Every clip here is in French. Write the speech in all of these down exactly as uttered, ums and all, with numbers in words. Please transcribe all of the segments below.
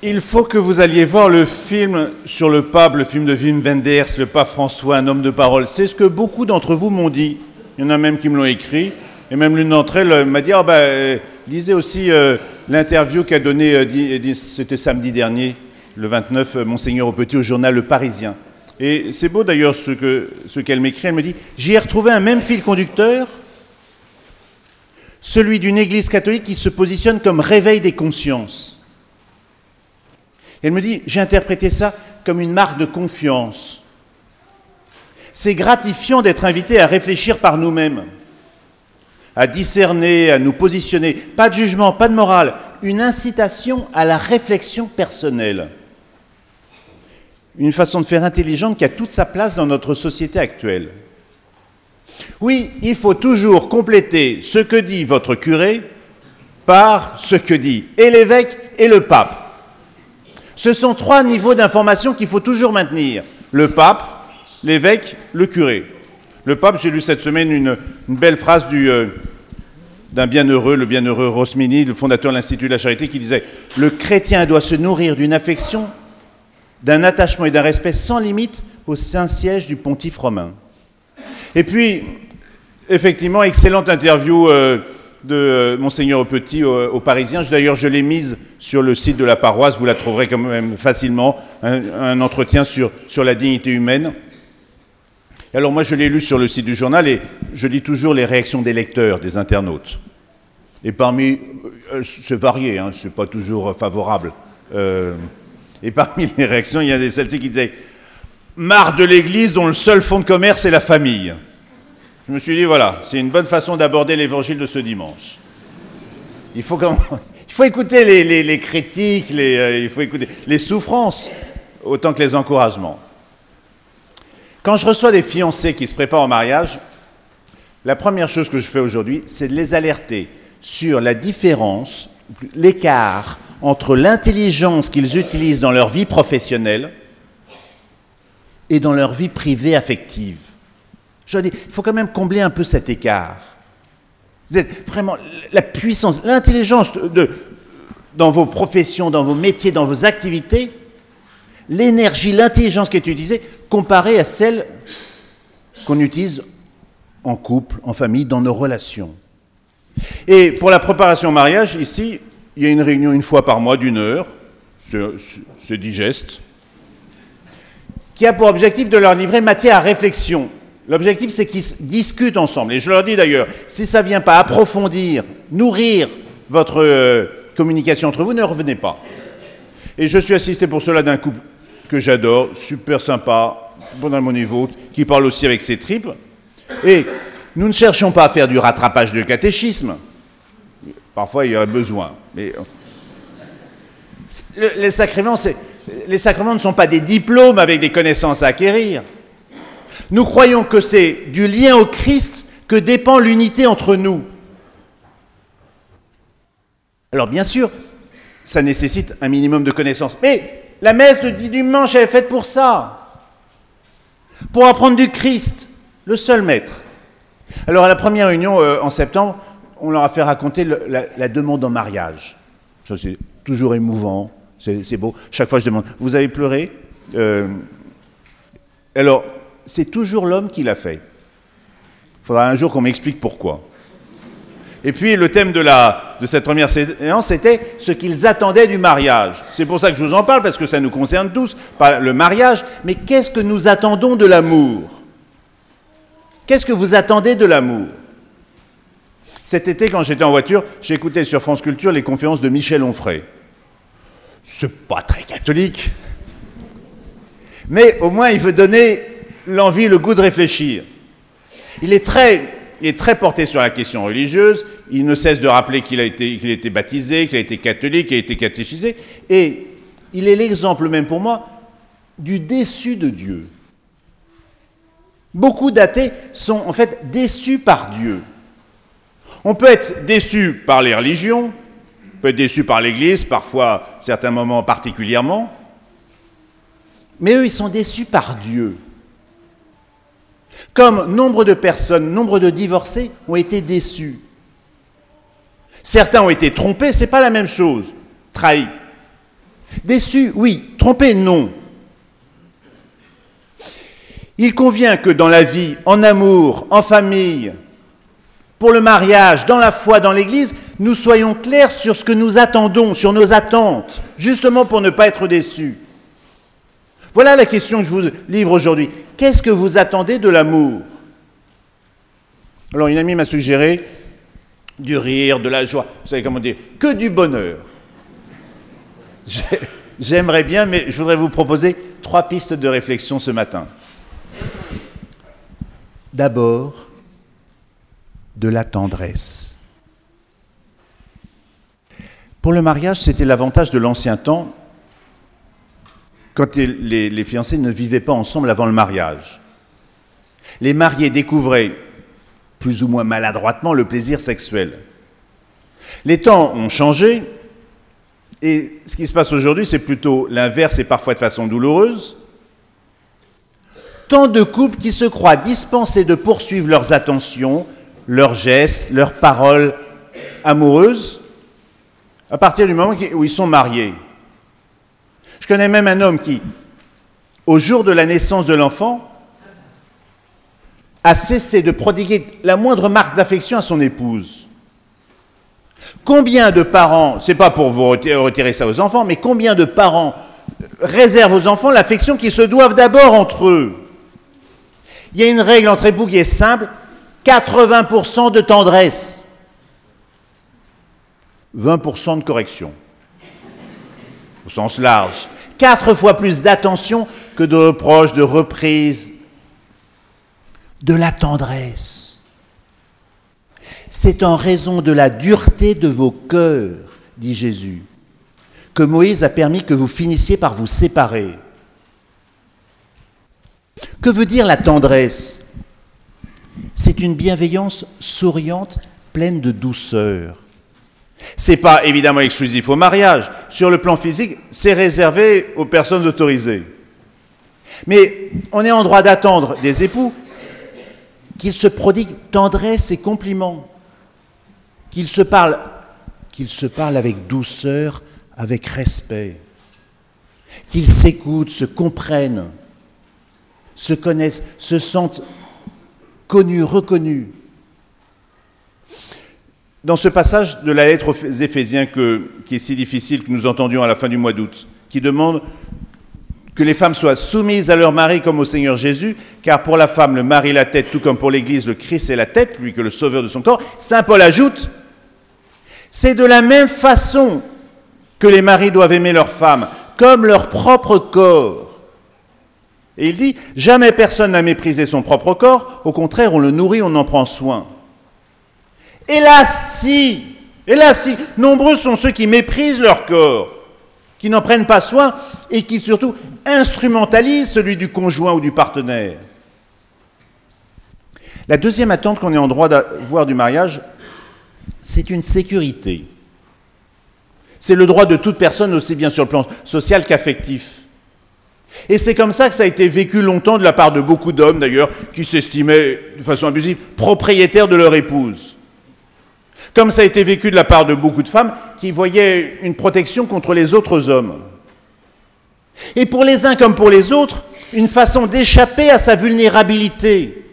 Il faut que vous alliez voir le film sur le pape, le film de Wim Wenders, le pape François, un homme de parole. C'est ce que beaucoup d'entre vous m'ont dit. Il y en a même qui me l'ont écrit. Et même l'une d'entre elles m'a dit oh, « bah, euh, lisez aussi euh, l'interview qu'a donnée, euh, c'était samedi dernier, le vingt-neuf, euh, Monseigneur Aupetit au journal Le Parisien. » Et c'est beau d'ailleurs ce, que, ce qu'elle m'écrit. Elle me dit « J'y ai retrouvé un même fil conducteur, celui d'une église catholique qui se positionne comme réveil des consciences. » Elle me dit, j'ai interprété ça comme une marque de confiance. C'est gratifiant d'être invité à réfléchir par nous-mêmes, à discerner, à nous positionner. Pas de jugement, pas de morale, une incitation à la réflexion personnelle. Une façon de faire intelligente qui a toute sa place dans notre société actuelle. Oui, il faut toujours compléter ce que dit votre curé par ce que dit et l'évêque et le pape. Ce sont trois niveaux d'information qu'il faut toujours maintenir. Le pape, l'évêque, le curé. Le pape, j'ai lu cette semaine une, une belle phrase du, euh, d'un bienheureux, le bienheureux Rosmini, le fondateur de l'Institut de la Charité, qui disait « Le chrétien doit se nourrir d'une affection, d'un attachement et d'un respect sans limite au Saint-Siège du pontife romain. » Et puis, effectivement, excellente interview euh, de euh, Monseigneur Aupetit au, au Parisien. D'ailleurs, je l'ai mise sur le site de la paroisse, vous la trouverez quand même facilement, un, un entretien sur, sur la dignité humaine. Alors moi, je l'ai lu sur le site du journal et je lis toujours les réactions des lecteurs, des internautes. Et parmi, euh, c'est varié, hein, c'est pas toujours favorable. Euh, et parmi les réactions, il y a des celles-ci qui disaient « Marre de l'Église dont le seul fonds de commerce est la famille ». Je me suis dit, voilà, c'est une bonne façon d'aborder l'évangile de ce dimanche. Il faut, quand... il faut écouter les, les, les critiques, les, euh, il faut écouter les souffrances, autant que les encouragements. Quand je reçois des fiancés qui se préparent au mariage, la première chose que je fais aujourd'hui, c'est de les alerter sur la différence, l'écart entre l'intelligence qu'ils utilisent dans leur vie professionnelle et dans leur vie privée affective. Je leur dis, il faut quand même combler un peu cet écart. Vous êtes vraiment la puissance, l'intelligence de, de, dans vos professions, dans vos métiers, dans vos activités, l'énergie, l'intelligence qui est utilisée, comparée à celle qu'on utilise en couple, en famille, dans nos relations. Et pour la préparation au mariage, ici, il y a une réunion une fois par mois d'une heure, c'est digeste, qui a pour objectif de leur livrer matière à réflexion. L'objectif, c'est qu'ils discutent ensemble. Et je leur dis d'ailleurs, si ça ne vient pas approfondir, nourrir votre euh, communication entre vous, ne revenez pas. Et je suis assisté pour cela d'un couple que j'adore, super sympa, bon à mon niveau, qui parle aussi avec ses tripes. Et nous ne cherchons pas à faire du rattrapage de catéchisme. Parfois, il y aurait besoin. Mais les sacrements, c'est, les sacrements ne sont pas des diplômes avec des connaissances à acquérir. Nous croyons que c'est du lien au Christ que dépend l'unité entre nous. Alors bien sûr, ça nécessite un minimum de connaissances. Mais la messe de dimanche, elle est faite pour ça. Pour apprendre du Christ, le seul maître. Alors à la première réunion, euh, en septembre, on leur a fait raconter le, la, la demande en mariage. Ça c'est toujours émouvant, c'est, c'est beau. Chaque fois je demande, vous avez pleuré euh, Alors, c'est toujours l'homme qui l'a fait. Il faudra un jour qu'on m'explique pourquoi. Et puis, le thème de, la, de cette première séance, c'était ce qu'ils attendaient du mariage. C'est pour ça que je vous en parle, parce que ça nous concerne tous, pas le mariage, mais qu'est-ce que nous attendons de l'amour ? Qu'est-ce que vous attendez de l'amour ? Cet été, quand j'étais en voiture, j'écoutais sur France Culture les conférences de Michel Onfray. C'est pas très catholique, mais au moins il veut donner l'envie, le goût de réfléchir. Il est très, il est très porté sur la question religieuse, il ne cesse de rappeler qu'il a été, qu'il a été baptisé, qu'il a été catholique, qu'il a été catéchisé, et il est l'exemple même pour moi du déçu de Dieu. Beaucoup d'athées sont en fait déçus par Dieu. On peut être déçu par les religions, on peut être déçu par l'Église, parfois, certains moments particulièrement, mais eux, ils sont déçus par Dieu. Comme nombre de personnes, nombre de divorcés ont été déçus. Certains ont été trompés, ce n'est pas la même chose, trahis. Déçu, oui. Trompé, non. Il convient que dans la vie, en amour, en famille, pour le mariage, dans la foi, dans l'Église, nous soyons clairs sur ce que nous attendons, sur nos attentes, justement pour ne pas être déçus. Voilà la question que je vous livre aujourd'hui. Qu'est-ce que vous attendez de l'amour? Alors une amie m'a suggéré du rire, de la joie, vous savez comment dire, que du bonheur. J'aimerais bien, mais je voudrais vous proposer trois pistes de réflexion ce matin. D'abord, de la tendresse. Pour le mariage, c'était l'avantage de l'ancien temps, quand les, les, les fiancés ne vivaient pas ensemble avant le mariage. Les mariés découvraient, plus ou moins maladroitement, le plaisir sexuel. Les temps ont changé, et ce qui se passe aujourd'hui, c'est plutôt l'inverse et parfois de façon douloureuse. Tant de couples qui se croient dispensés de poursuivre leurs attentions, leurs gestes, leurs paroles amoureuses, à partir du moment où ils sont mariés. Je connais même un homme qui, au jour de la naissance de l'enfant, a cessé de prodiguer la moindre marque d'affection à son épouse. Combien de parents, c'est pas pour vous retirer ça aux enfants, mais combien de parents réservent aux enfants l'affection qu'ils se doivent d'abord entre eux? Il y a une règle entre époux qui est simple, quatre-vingts pour cent de tendresse, vingt pour cent de correction, au sens large. Quatre fois plus d'attention que de reproches, de reprises, de la tendresse. C'est en raison de la dureté de vos cœurs, dit Jésus, que Moïse a permis que vous finissiez par vous séparer. Que veut dire la tendresse? C'est une bienveillance souriante, pleine de douceur. C'est pas évidemment exclusif au mariage. Sur le plan physique, c'est réservé aux personnes autorisées. Mais on est en droit d'attendre des époux qu'ils se prodiguent tendresse et compliments, qu'ils se parlent, qu'ils se parlent avec douceur, avec respect, qu'ils s'écoutent, se comprennent, se connaissent, se sentent connus, reconnus. Dans ce passage de la lettre aux Éphésiens que, qui est si difficile que nous entendions à la fin du mois d'août, qui demande que les femmes soient soumises à leur mari comme au Seigneur Jésus, car pour la femme, le mari est la tête, tout comme pour l'Église, le Christ est la tête, lui que le sauveur de son corps. Saint Paul ajoute, c'est de la même façon que les maris doivent aimer leurs femmes, comme leur propre corps. Et il dit, jamais personne n'a méprisé son propre corps, au contraire, on le nourrit, on en prend soin. Hélas si, hélas si, nombreux sont ceux qui méprisent leur corps, qui n'en prennent pas soin et qui surtout instrumentalisent celui du conjoint ou du partenaire. La deuxième attente qu'on est en droit d'avoir du mariage, c'est une sécurité. C'est le droit de toute personne, aussi bien sur le plan social qu'affectif. Et c'est comme ça que ça a été vécu longtemps de la part de beaucoup d'hommes, d'ailleurs, qui s'estimaient, de façon abusive, propriétaires de leur épouse. Comme ça a été vécu de la part de beaucoup de femmes qui voyaient une protection contre les autres hommes. Et pour les uns comme pour les autres, une façon d'échapper à sa vulnérabilité.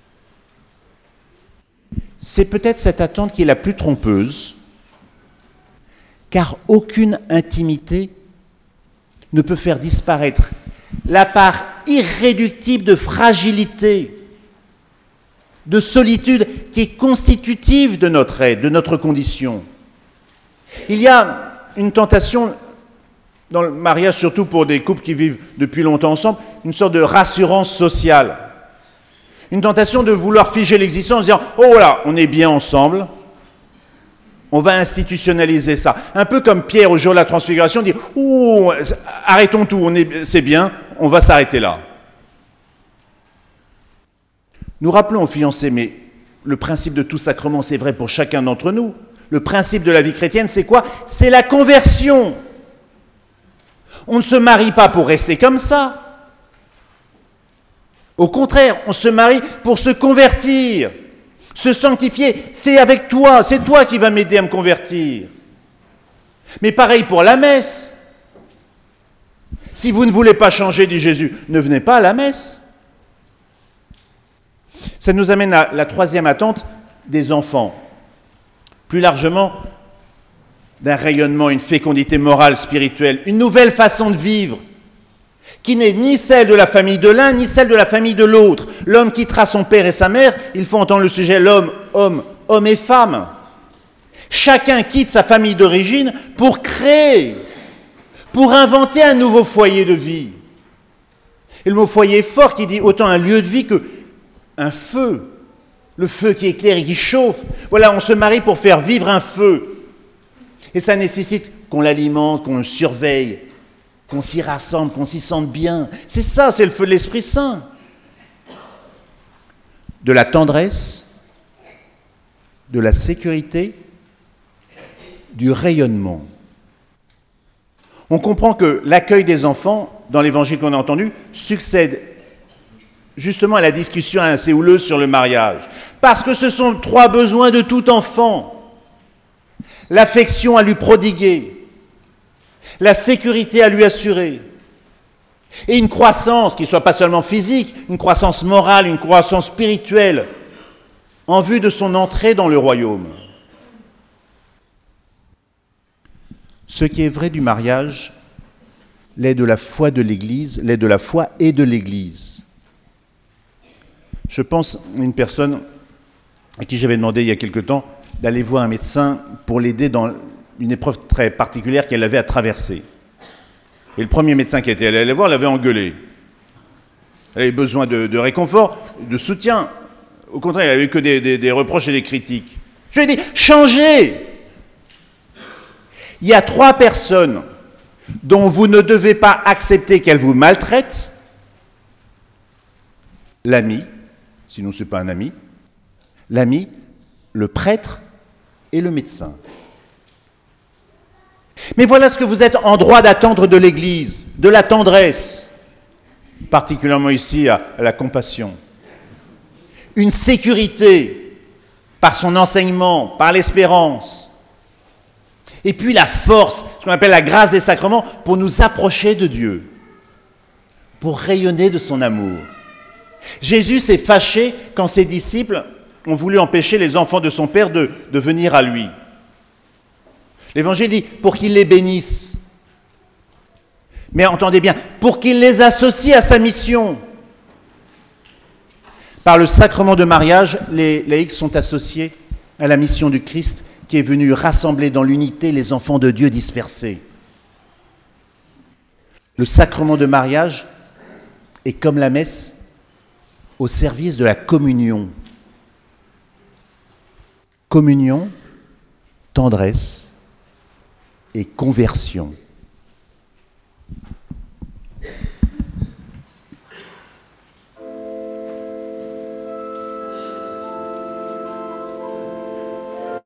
C'est peut-être cette attente qui est la plus trompeuse, car aucune intimité ne peut faire disparaître la part irréductible de fragilité, de solitude qui est constitutive de notre être, de notre condition. Il y a une tentation dans le mariage, surtout pour des couples qui vivent depuis longtemps ensemble, une sorte de rassurance sociale. Une tentation de vouloir figer l'existence en disant « Oh voilà, on est bien ensemble, on va institutionnaliser ça. » Un peu comme Pierre au jour de la transfiguration dit « Oh, arrêtons tout, on est, c'est bien, on va s'arrêter là. » Nous rappelons aux fiancés, mais le principe de tout sacrement, c'est vrai pour chacun d'entre nous. Le principe de la vie chrétienne, c'est quoi? C'est la conversion. On ne se marie pas pour rester comme ça. Au contraire, on se marie pour se convertir, se sanctifier. C'est avec toi, c'est toi qui vas m'aider à me convertir. Mais pareil pour la messe. Si vous ne voulez pas changer, dit Jésus, ne venez pas à la messe. Ça nous amène à la troisième attente des enfants. Plus largement, d'un rayonnement, une fécondité morale, spirituelle, une nouvelle façon de vivre, qui n'est ni celle de la famille de l'un, ni celle de la famille de l'autre. L'homme quittera son père et sa mère, il faut entendre le sujet l'homme, homme, homme et femme. Chacun quitte sa famille d'origine pour créer, pour inventer un nouveau foyer de vie. Et le mot foyer est fort, qui dit autant un lieu de vie qu'un feu. Le feu qui éclaire et qui chauffe. Voilà, on se marie pour faire vivre un feu. Et ça nécessite qu'on l'alimente, qu'on le surveille, qu'on s'y rassemble, qu'on s'y sente bien. C'est ça, c'est le feu de l'Esprit Saint. De la tendresse, de la sécurité, du rayonnement. On comprend que l'accueil des enfants, dans l'évangile qu'on a entendu, succède justement à la discussion assez houleuse sur le mariage. Parce que ce sont trois besoins de tout enfant. L'affection à lui prodiguer, la sécurité à lui assurer, et une croissance qui ne soit pas seulement physique, une croissance morale, une croissance spirituelle, en vue de son entrée dans le royaume. Ce qui est vrai du mariage l'est de la foi de l'Église, l'est de la foi et de l'Église. Je pense à une personne à qui j'avais demandé il y a quelque temps d'aller voir un médecin pour l'aider dans une épreuve très particulière qu'elle avait à traverser. Et le premier médecin qui était allé la voir l'avait engueulée. Elle avait besoin de, de réconfort, de soutien. Au contraire, elle n'avait que des, des, des reproches et des critiques. Je lui ai dit, changez! Il y a trois personnes dont vous ne devez pas accepter qu'elles vous maltraitent. L'ami, sinon ce n'est pas un ami. L'ami, le prêtre et le médecin. Mais voilà ce que vous êtes en droit d'attendre de l'Église, de la tendresse, particulièrement ici à, à la compassion. Une sécurité par son enseignement, par l'espérance. Et puis la force, ce qu'on appelle la grâce des sacrements, pour nous approcher de Dieu, pour rayonner de son amour. Jésus s'est fâché quand ses disciples ont voulu empêcher les enfants de son Père de, de venir à lui. L'Évangile dit pour qu'il les bénisse. Mais entendez bien, pour qu'il les associe à sa mission. Par le sacrement de mariage, les laïcs sont associés à la mission du Christ qui est venu rassembler dans l'unité les enfants de Dieu dispersés. Le sacrement de mariage est comme la messe au service de la communion. Communion, tendresse et conversion.